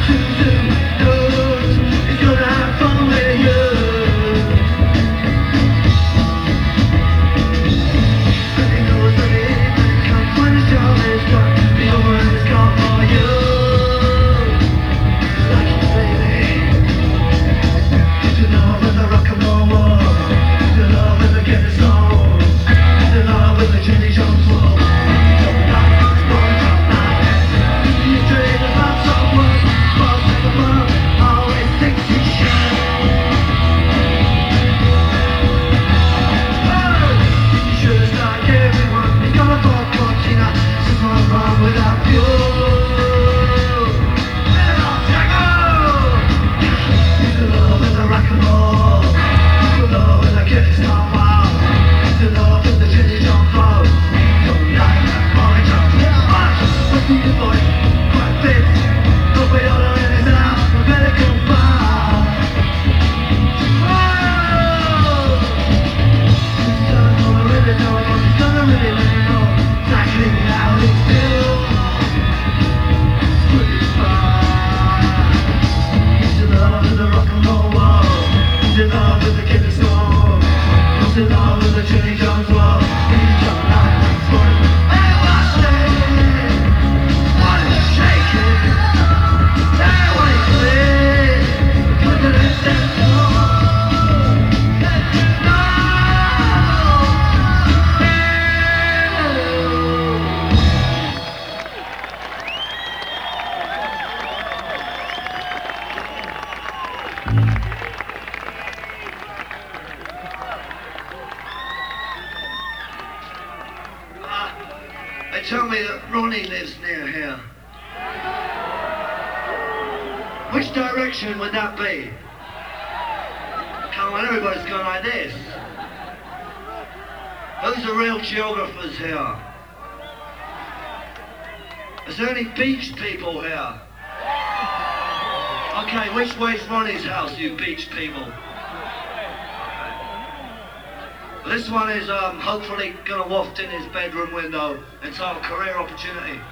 They tell me that Ronnie lives near here. Which direction would that be? Come on, everybody's going like this. Who's the real geographers here? Is there any beach people here? Okay, which way's Ronnie's house, you beach people? This one is hopefully going to waft in his bedroom window entitled Career Opportunity.